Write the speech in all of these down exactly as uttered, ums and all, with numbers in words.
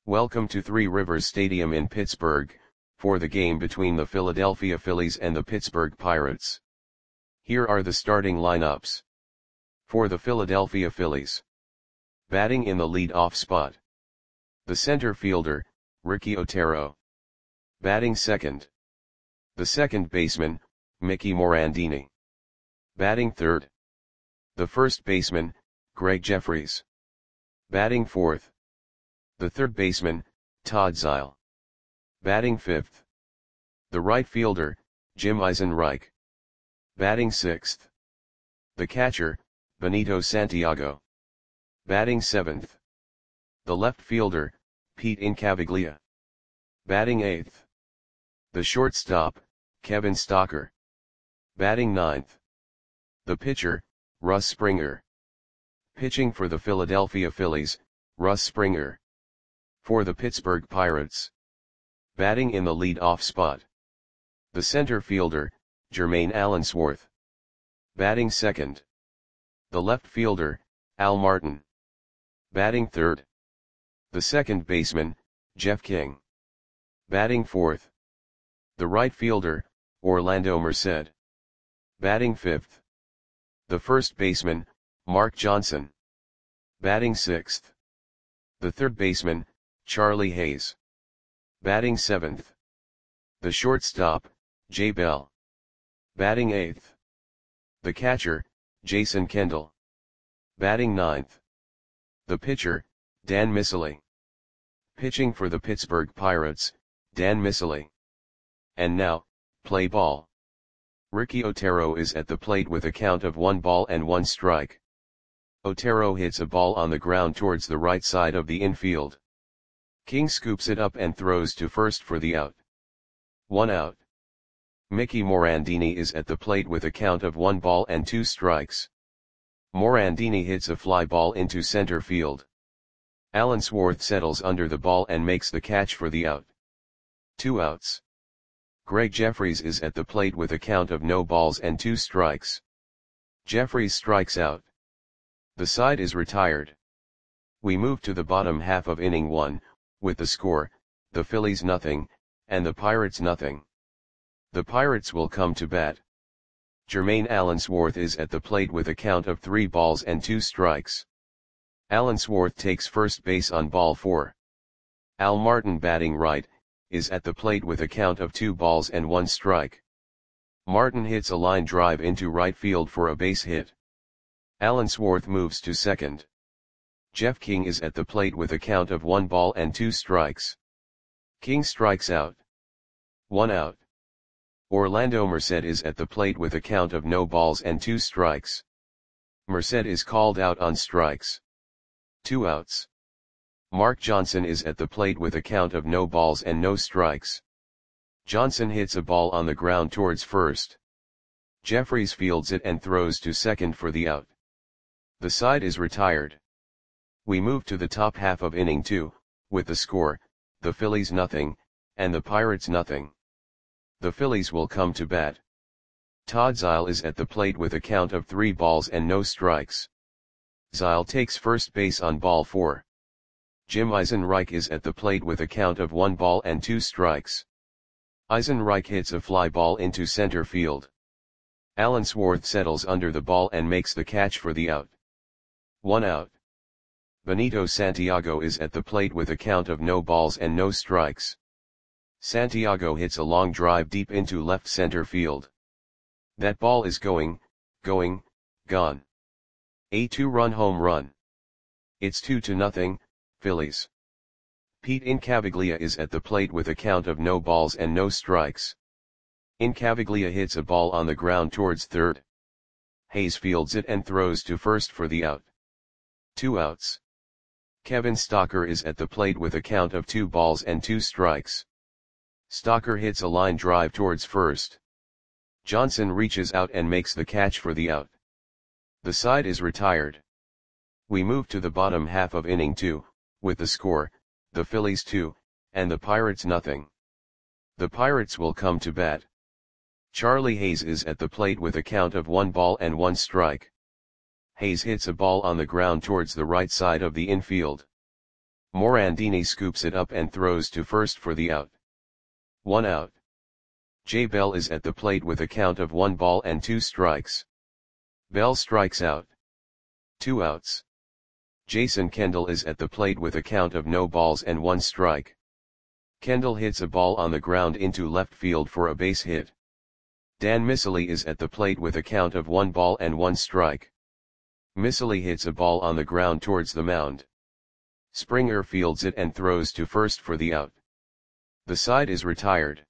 Welcome to Three Rivers Stadium in Pittsburgh, for the game between the Philadelphia Phillies and the Pittsburgh Pirates. Here are the starting lineups. For the Philadelphia Phillies. Batting in the lead-off spot. The center fielder, Ricky Otero. Batting second. The second baseman, Mickey Morandini. Batting third. The first baseman, Greg Jefferies. Batting fourth. The third baseman, Todd Zeile. Batting fifth. The right fielder, Jim Eisenreich. Batting sixth. The catcher, Benito Santiago. Batting seventh. The left fielder, Pete Incaviglia. Batting eighth. The shortstop, Kevin Stocker. Batting ninth. The pitcher, Russ Springer. Pitching for the Philadelphia Phillies, Russ Springer. For the Pittsburgh Pirates. Batting in the lead-off spot. The center fielder, Jermaine Allensworth. Batting second. The left fielder, Al Martin. Batting third. The second baseman, Jeff King. Batting fourth. The right fielder, Orlando Merced. Batting fifth. The first baseman, Mark Johnson. Batting sixth. The third baseman, Charlie Hayes. Batting seventh. The shortstop, Jay Bell. Batting eighth. The catcher, Jason Kendall. Batting ninth. The pitcher, Dan Miceli. Pitching for the Pittsburgh Pirates, Dan Miceli. And now, play ball. Ricky Otero is at the plate with a count of one ball and one strike. Otero hits a ball on the ground towards the right side of the infield. King scoops it up and throws to first for the out. One out. Mickey Morandini is at the plate with a count of one ball and two strikes. Morandini hits a fly ball into center field. Allensworth settles under the ball and makes the catch for the out. Two outs. Greg Jefferies is at the plate with a count of no balls and two strikes. Jefferies strikes out. The side is retired. We move to the bottom half of inning one, with the score, the Phillies nothing, and the Pirates nothing. The Pirates will come to bat. Jermaine Allensworth is at the plate with a count of three balls and two strikes. Allensworth takes first base on ball four. Al Martin, batting right, is at the plate with a count of two balls and one strike. Martin hits a line drive into right field for a base hit. Allensworth moves to second. Jeff King is at the plate with a count of one ball and two strikes. King strikes out. One out. Orlando Merced is at the plate with a count of no balls and two strikes. Merced is called out on strikes. Two outs. Mark Johnson is at the plate with a count of no balls and no strikes. Johnson hits a ball on the ground towards first. Jefferies fields it and throws to second for the out. The side is retired. We move to the top half of inning two, with the score, the Phillies nothing, and the Pirates nothing. The Phillies will come to bat. Todd Zeile is at the plate with a count of three balls and no strikes. Zeile takes first base on ball four. Jim Eisenreich is at the plate with a count of one ball and two strikes. Eisenreich hits a fly ball into center field. Allensworth settles under the ball and makes the catch for the out. One out. Benito Santiago is at the plate with a count of no balls and no strikes. Santiago hits a long drive deep into left center field. That ball is going, going, gone. A two-run home run. It's two to nothing, Phillies. Pete Incaviglia is at the plate with a count of no balls and no strikes. Incaviglia hits a ball on the ground towards third. Hayes fields it and throws to first for the out. Two outs. Kevin Stocker is at the plate with a count of two balls and two strikes. Stocker hits a line drive towards first. Johnson reaches out and makes the catch for the out. The side is retired. We move to the bottom half of inning two, with the score, the Phillies two, and the Pirates nothing. The Pirates will come to bat. Charlie Hayes is at the plate with a count of one ball and one strike. Hayes hits a ball on the ground towards the right side of the infield. Morandini scoops it up and throws to first for the out. One out. J. Bell is at the plate with a count of one ball and two strikes. Bell strikes out. Two outs. Jason Kendall is at the plate with a count of no balls and one strike. Kendall hits a ball on the ground into left field for a base hit. Dan Miceli is at the plate with a count of one ball and one strike. Miceli hits a ball on the ground towards the mound. Springer fields it and throws to first for the out. The side is retired.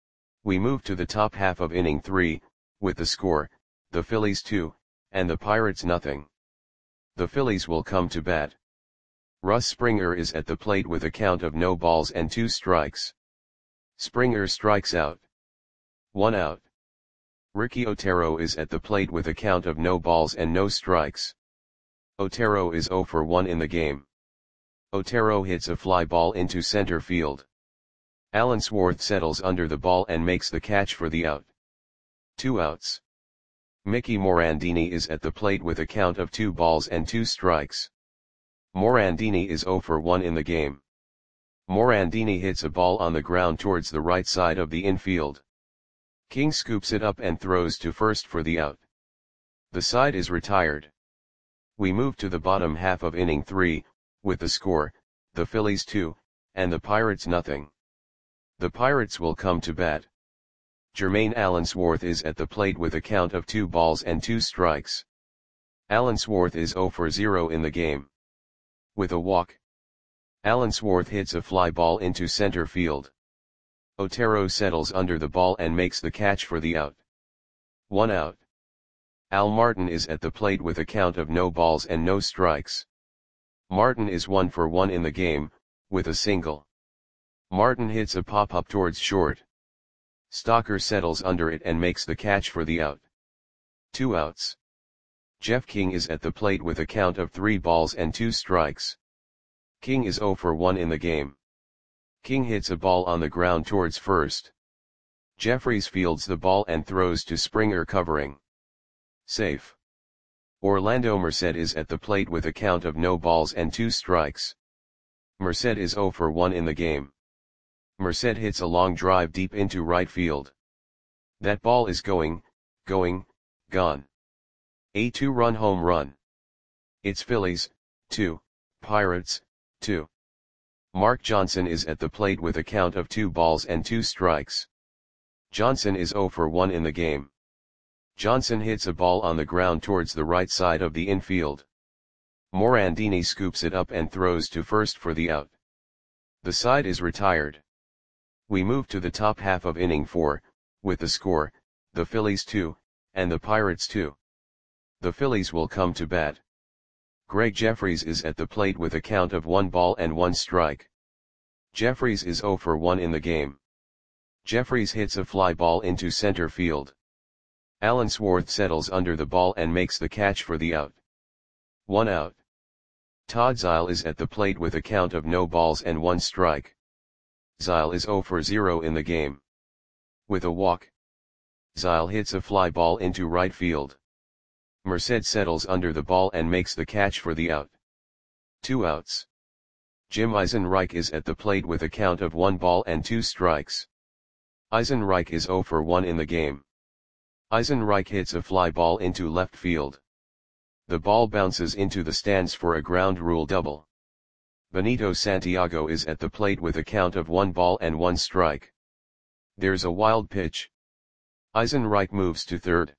We move to the top half of inning three, with the score, the Phillies two, and the Pirates nothing. The Phillies will come to bat. Russ Springer is at the plate with a count of no balls and two strikes. Springer strikes out. One out. Ricky Otero is at the plate with a count of no balls and no strikes. Otero is zero for one in the game. Otero hits a fly ball into center field. Allensworth settles under the ball and makes the catch for the out. Two outs. Mickey Morandini is at the plate with a count of two balls and two strikes. Morandini is zero for one in the game. Morandini hits a ball on the ground towards the right side of the infield. King scoops it up and throws to first for the out. The side is retired. We move to the bottom half of inning three, with the score, the Phillies two, and the Pirates nothing. The Pirates will come to bat. Jermaine Allensworth is at the plate with a count of two balls and two strikes. Allensworth is zero for zero in the game. With a walk, Allensworth hits a fly ball into center field. Otero settles under the ball and makes the catch for the out. One out. Al Martin is at the plate with a count of no balls and no strikes. Martin is one for one in the game, with a single. Martin hits a pop-up towards short. Stalker settles under it and makes the catch for the out. Two outs. Jeff King is at the plate with a count of three balls and two strikes. King is zero for one in the game. King hits a ball on the ground towards first. Jeffries fields the ball and throws to Springer covering. Safe. Orlando Merced is at the plate with a count of no balls and two strikes. Merced is zero for one in the game. Merced hits a long drive deep into right field. That ball is going, going, gone. A two-run home run. It's Phillies, two, Pirates, two. Mark Johnson is at the plate with a count of two balls and two strikes. Johnson is zero for one in the game. Johnson hits a ball on the ground towards the right side of the infield. Morandini scoops it up and throws to first for the out. The side is retired. We move to the top half of inning four, with the score, the Phillies two, and the Pirates two. The Phillies will come to bat. Greg Jeffries is at the plate with a count of one ball and one strike. Jeffries is zero for one in the game. Jeffries hits a fly ball into center field. Allensworth settles under the ball and makes the catch for the out. One out. Todd Zeile is at the plate with a count of no balls and one strike. Zeile is zero for zero in the game. With a walk, Zeile hits a fly ball into right field. Merced settles under the ball and makes the catch for the out. Two outs. Jim Eisenreich is at the plate with a count of one ball and two strikes. Eisenreich is zero for one in the game. Eisenreich hits a fly ball into left field. The ball bounces into the stands for a ground rule double. Benito Santiago is at the plate with a count of one ball and one strike. There's a wild pitch. Eisenreich moves to third.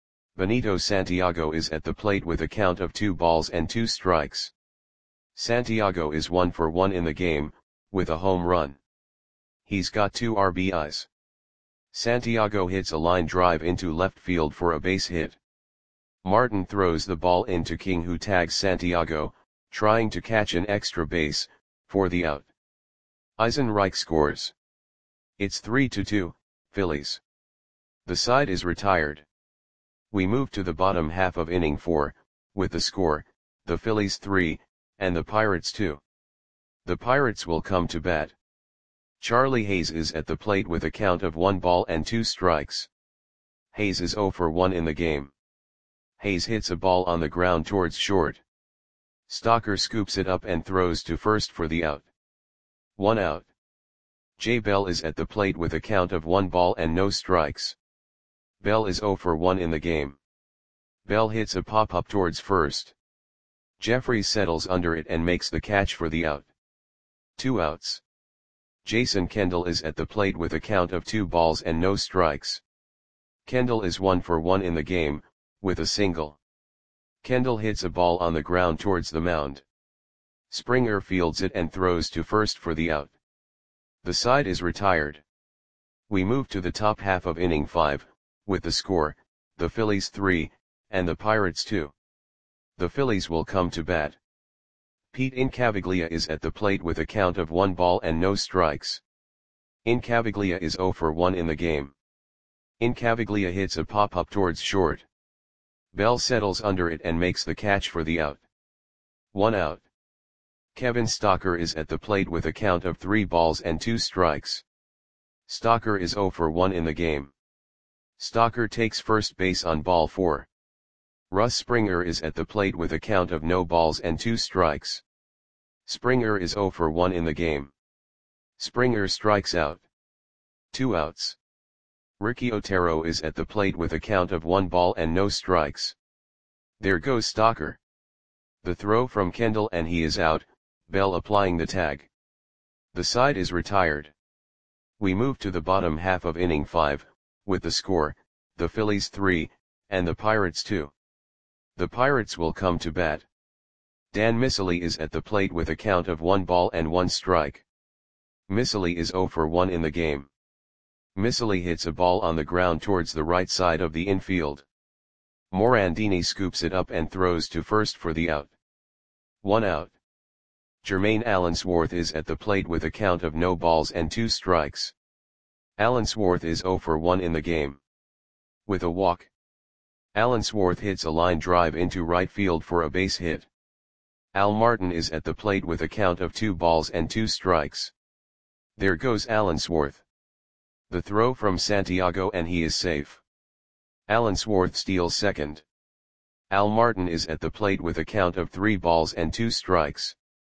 Benito Santiago is at the plate with a count of two balls and two strikes. Santiago is one for one in the game, with a home run. He's got two R B Is. Santiago hits a line drive into left field for a base hit. Martin throws the ball into King, who tags Santiago, trying to catch an extra base, for the out. Eisenreich scores. It's three to two, Phillies. The side is retired. We move to the bottom half of inning four, with the score, the Phillies three, and the Pirates two. The Pirates will come to bat. Charlie Hayes is at the plate with a count of one ball and two strikes. Hayes is zero for one in the game. Hayes hits a ball on the ground towards short. Stocker scoops it up and throws to first for the out. One out. Jay Bell is at the plate with a count of one ball and no strikes. Bell is zero for one in the game. Bell hits a pop-up towards first. Jeffries settles under it and makes the catch for the out. Two outs. Jason Kendall is at the plate with a count of two balls and no strikes. Kendall is one for one in the game, with a single. Kendall hits a ball on the ground towards the mound. Springer fields it and throws to first for the out. The side is retired. We move to the top half of inning five, with the score, the Phillies three, and the Pirates two. The Phillies will come to bat. Pete Incaviglia is at the plate with a count of one ball and no strikes. Incaviglia is zero for one in the game. Incaviglia hits a pop-up towards short. Bell settles under it and makes the catch for the out. One out. Kevin Stocker is at the plate with a count of three balls and two strikes. Stocker is zero for one in the game. Stocker takes first base on ball four. Russ Springer is at the plate with a count of no balls and two strikes. Springer is zero for one in the game. Springer strikes out. Two outs. Ricky Otero is at the plate with a count of one ball and no strikes. There goes Stocker. The throw from Kendall and he is out, Bell applying the tag. The side is retired. We move to the bottom half of inning five, with the score, the Phillies three, and the Pirates two. The Pirates will come to bat. Dan Miceli is at the plate with a count of one ball and one strike. Miceli is zero for one in the game. Miceli hits a ball on the ground towards the right side of the infield. Morandini scoops it up and throws to first for the out. One out. Jermaine Allensworth is at the plate with a count of no balls and two strikes. Allensworth is zero for one in the game. With a walk. Allensworth hits a line drive into right field for a base hit. Al Martin is at the plate with a count of two balls and two strikes. There goes Allensworth. The throw from Santiago and he is safe. Allensworth steals second. Al Martin is at the plate with a count of three balls and two strikes.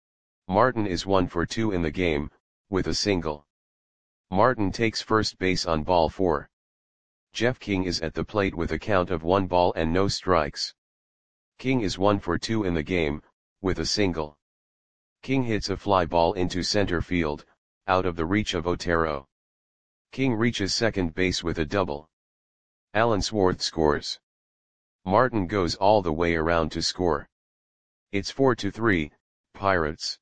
Martin is one for two in the game, with a single. Martin takes first base on ball four. Jeff King is at the plate with a count of one ball and no strikes. King is one for two in the game, with a single. King hits a fly ball into center field, out of the reach of Otero. King reaches second base with a double. Allensworth scores. Martin goes all the way around to score. It's four to three, Pirates.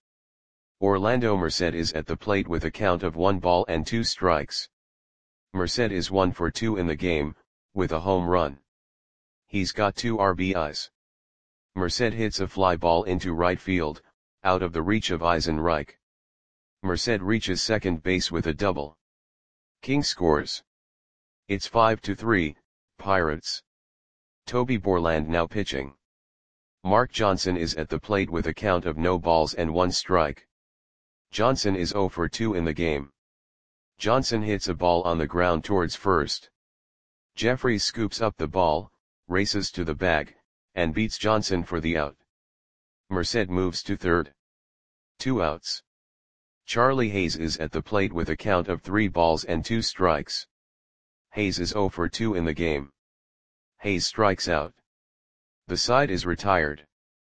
Orlando Merced is at the plate with a count of one ball and two strikes. Merced is one for two in the game, with a home run. He's got two R B Is. Merced hits a fly ball into right field, out of the reach of Eisenreich. Merced reaches second base with a double. King scores. It's five to three, Pirates. Toby Borland now pitching. Mark Johnson is at the plate with a count of no balls and one strike. Johnson is zero for two in the game. Johnson hits a ball on the ground towards first. Jeffries scoops up the ball, races to the bag, and beats Johnson for the out. Merced moves to third. Two outs. Charlie Hayes is at the plate with a count of three balls and two strikes. Hayes is zero for two in the game. Hayes strikes out. The side is retired.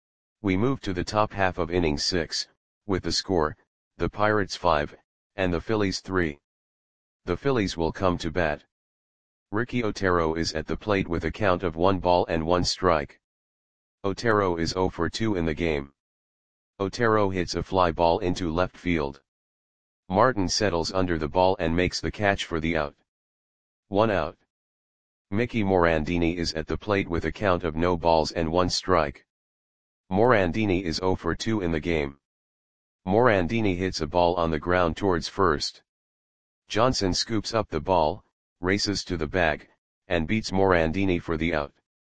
We move to the top half of inning six, with the score, the Pirates five, and the Phillies three. The Phillies will come to bat. Ricky Otero is at the plate with a count of one ball and one strike. Otero is zero for two in the game. Otero hits a fly ball into left field. Martin settles under the ball and makes the catch for the out. One out. Mickey Morandini is at the plate with a count of no balls and one strike. Morandini is zero for two in the game. Morandini hits a ball on the ground towards first. Johnson scoops up the ball, races to the bag, and beats Morandini for the out.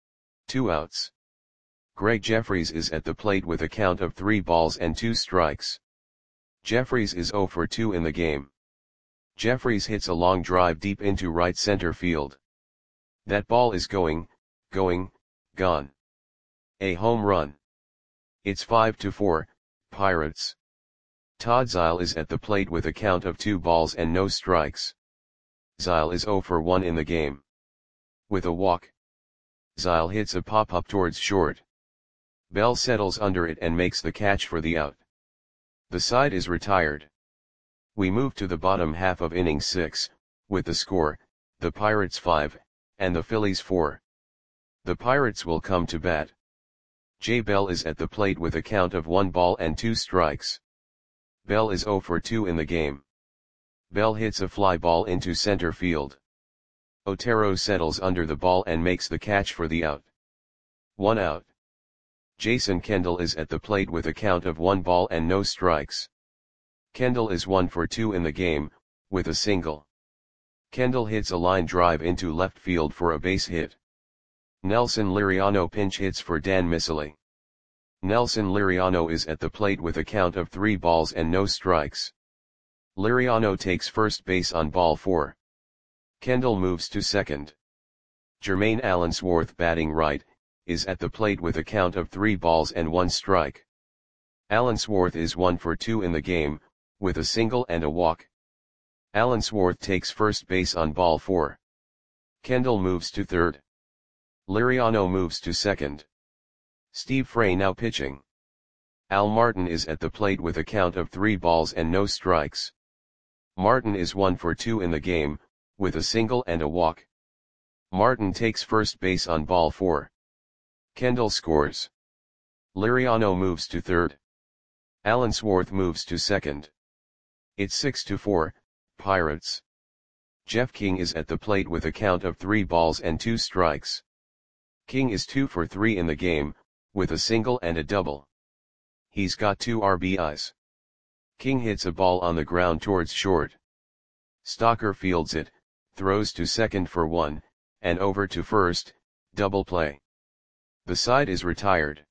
Two outs. Greg Jeffries is at the plate with a count of three balls and two strikes. Jeffries is zero for two in the game. Jeffries hits a long drive deep into right center field. That ball is going, going, gone. A home run. It's five to four, Pirates. Todd Zeile is at the plate with a count of two balls and no strikes. Zeile is zero for one in the game. With a walk, Zeile hits a pop-up towards short. Bell settles under it and makes the catch for the out. The side is retired. We move to the bottom half of inning six, with the score, the Pirates five, and the Phillies four. The Pirates will come to bat. Jay Bell is at the plate with a count of one ball and two strikes. Bell is zero for two in the game. Bell hits a fly ball into center field. Otero settles under the ball and makes the catch for the out. One out. Jason Kendall is at the plate with a count of one ball and no strikes. Kendall is one for two in the game, with a single. Kendall hits a line drive into left field for a base hit. Nelson Liriano pinch hits for Dan Miceli. Nelson Liriano is at the plate with a count of three balls and no strikes. Liriano takes first base on ball four. Kendall moves to second. Jermaine Allensworth, batting right, is at the plate with a count of three balls and one strike. Allensworth is one for two in the game, with a single and a walk. Allensworth takes first base on ball four. Kendall moves to third. Liriano moves to second. Steve Frey now pitching. Al Martin is at the plate with a count of three balls and no strikes. Martin is one for two in the game, with a single and a walk. Martin takes first base on ball four. Kendall scores. Liriano moves to third. Allensworth moves to second. It's six to four, Pirates. Jeff King is at the plate with a count of three balls and two strikes. King is two for three in the game, with a single and a double. He's got two R B Is. King hits a ball on the ground towards short. Stalker fields it, throws to second for one, and over to first, double play. The side is retired.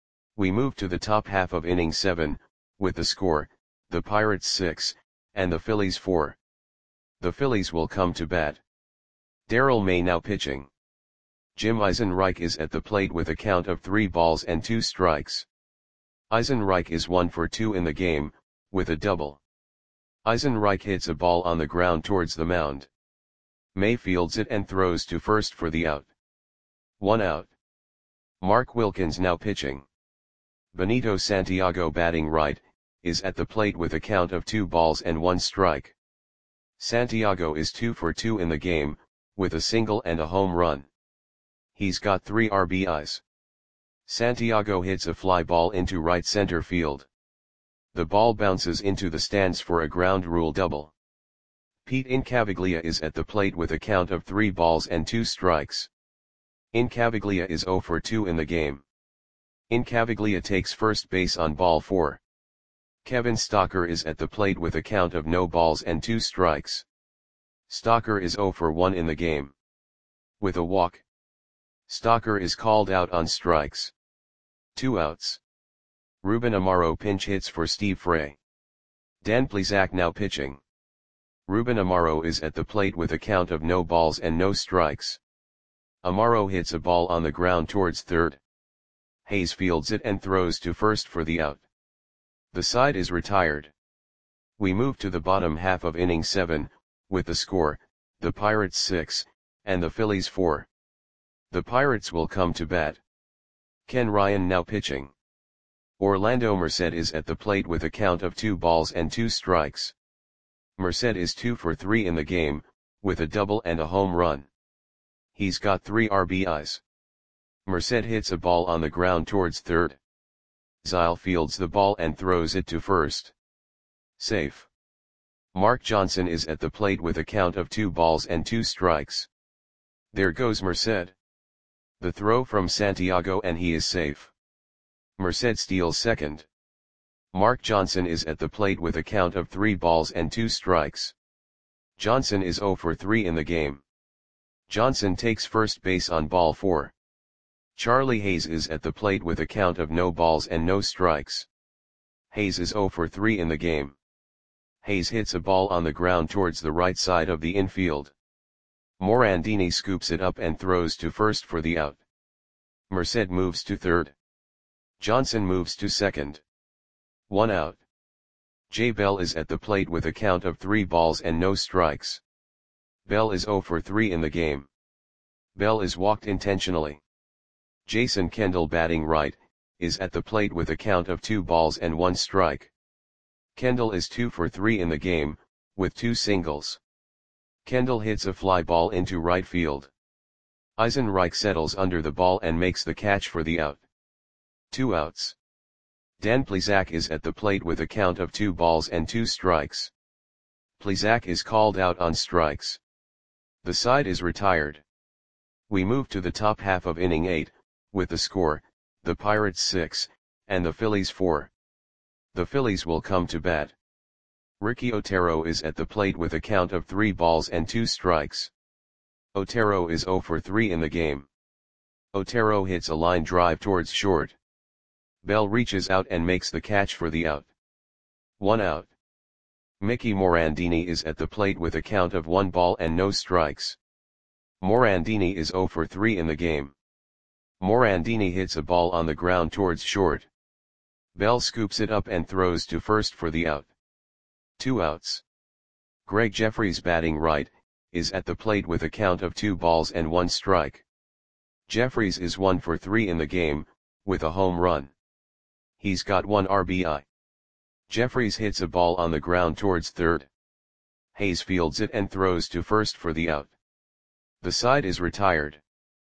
We move to the top half of inning seven, with the score, the Pirates six, and the Phillies four. The Phillies will come to bat. Darrell May now pitching. Jim Eisenreich is at the plate with a count of three balls and two strikes. Eisenreich is one for two in the game, with a double. Eisenreich hits a ball on the ground towards the mound. May fields it and throws to first for the out. One out. Mark Wilkins now pitching. Benito Santiago, batting right, is at the plate with a count of two balls and one strike. Santiago is two for two in the game, with a single and a home run. He's got three R B Is. Santiago hits a fly ball into right center field. The ball bounces into the stands for a ground rule double. Pete Incaviglia is at the plate with a count of three balls and two strikes. Incaviglia is zero for two in the game. Incaviglia takes first base on ball four. Kevin Stalker is at the plate with a count of no balls and two strikes. Stalker is zero for one in the game. With a walk, Stalker is called out on strikes. Two outs. Ruben Amaro pinch hits for Steve Frey. Dan Plesac now pitching. Ruben Amaro is at the plate with a count of no balls and no strikes. Amaro hits a ball on the ground towards third. Hayes fields it and throws to first for the out. The side is retired. We move to the bottom half of inning seven, with the score, the Pirates six, and the Phillies four. The Pirates will come to bat. Ken Ryan now pitching. Orlando Merced is at the plate with a count of two balls and two strikes. Merced is two for three in the game, with a double and a home run. He's got three R B Is. Merced hits a ball on the ground towards third. Zeile fields the ball and throws it to first. Safe. Mark Johnson is at the plate with a count of two balls and two strikes. There goes Merced. The throw from Santiago and he is safe. Merced steals second. Mark Johnson is at the plate with a count of three balls and two strikes. Johnson is zero for three in the game. Johnson takes first base on ball four. Charlie Hayes is at the plate with a count of no balls and no strikes. Hayes is zero for three in the game. Hayes hits a ball on the ground towards the right side of the infield. Morandini scoops it up and throws to first for the out. Merced moves to third. Johnson moves to second. One out. Jay Bell is at the plate with a count of three balls and no strikes. Bell is zero for three in the game. Bell is walked intentionally. Jason Kendall, batting right, is at the plate with a count of two balls and one strike. Kendall is two for three in the game, with two singles. Kendall hits a fly ball into right field. Eisenreich settles under the ball and makes the catch for the out. Two outs. Dan Plesac is at the plate with a count of two balls and two strikes. Plesac is called out on strikes. The side is retired. We move to the top half of inning eight, with the score, the Pirates six, and the Phillies four. The Phillies will come to bat. Ricky Otero is at the plate with a count of three balls and two strikes. Otero is zero for three in the game. Otero hits a line drive towards short. Bell reaches out and makes the catch for the out. One out. Mickey Morandini is at the plate with a count of one ball and no strikes. Morandini is zero for three in the game. Morandini hits a ball on the ground towards short. Bell scoops it up and throws to first for the out. Two outs. Greg Jeffries, batting right, is at the plate with a count of two balls and one strike. Jeffries is one for three in the game, with a home run. He's got one R B I. Jeffries hits a ball on the ground towards third. Hayes fields it and throws to first for the out. The side is retired.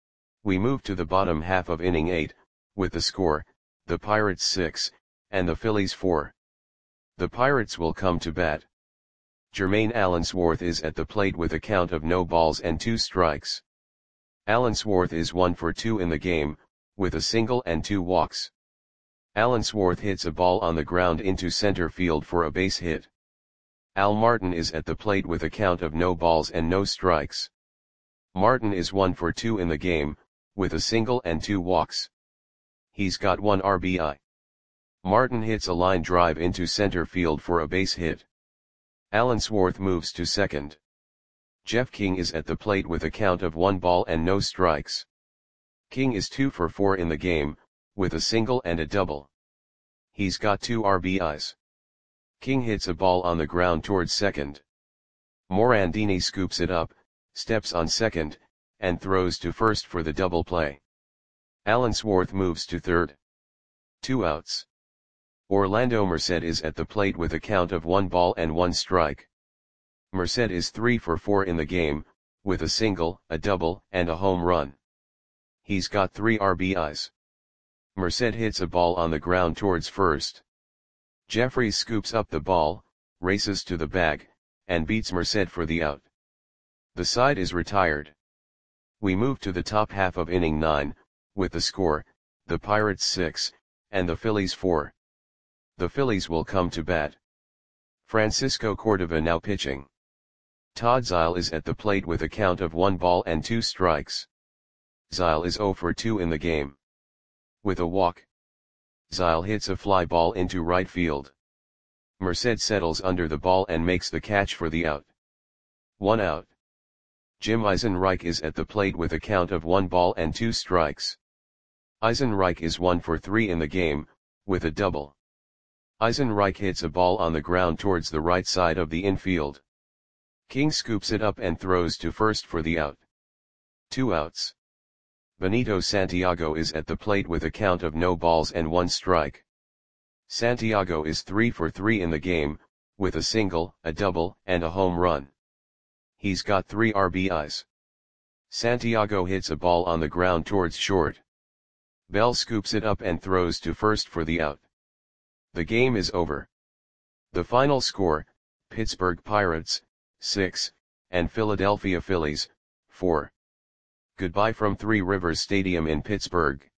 We move to the bottom half of inning eight, with the score, the Pirates six, and the Phillies four. The Pirates will come to bat. Jermaine Allensworth is at the plate with a count of no balls and two strikes. Allensworth is one for two in the game, with a single and two walks. Allensworth hits a ball on the ground into center field for a base hit. Al Martin is at the plate with a count of no balls and no strikes. Martin is one for two in the game, with a single and two walks. He's got one R B I. Martin hits a line drive into center field for a base hit. Allensworth moves to second. Jeff King is at the plate with a count of one ball and no strikes. King is two for four in the game, with a single and a double. He's got two R B Is. King hits a ball on the ground towards second. Morandini scoops it up, steps on second, and throws to first for the double play. Allensworth moves to third. Two outs. Orlando Merced is at the plate with a count of one ball and one strike. Merced is three for four in the game, with a single, a double, and a home run. He's got three R B Is. Merced hits a ball on the ground towards first. Jeffries scoops up the ball, races to the bag, and beats Merced for the out. The side is retired. We move to the top half of inning nine, with the score, the Pirates six, and the Phillies four. The Phillies will come to bat. Francisco Cordova now pitching. Todd Zeile is at the plate with a count of one ball and two strikes. Zeile is zero for two in the game. With a walk. Zeile hits a fly ball into right field. Merced settles under the ball and makes the catch for the out. One out. Jim Eisenreich is at the plate with a count of one ball and two strikes. Eisenreich is one for three in the game, with a double. Eisenreich hits a ball on the ground towards the right side of the infield. King scoops it up and throws to first for the out. Two outs. Benito Santiago is at the plate with a count of no balls and one strike. Santiago is three for three in the game, with a single, a double, and a home run. He's got three R B Is. Santiago hits a ball on the ground towards short. Bell scoops it up and throws to first for the out. The game is over. The final score, Pittsburgh Pirates, six, and Philadelphia Phillies, four. Goodbye from Three Rivers Stadium in Pittsburgh.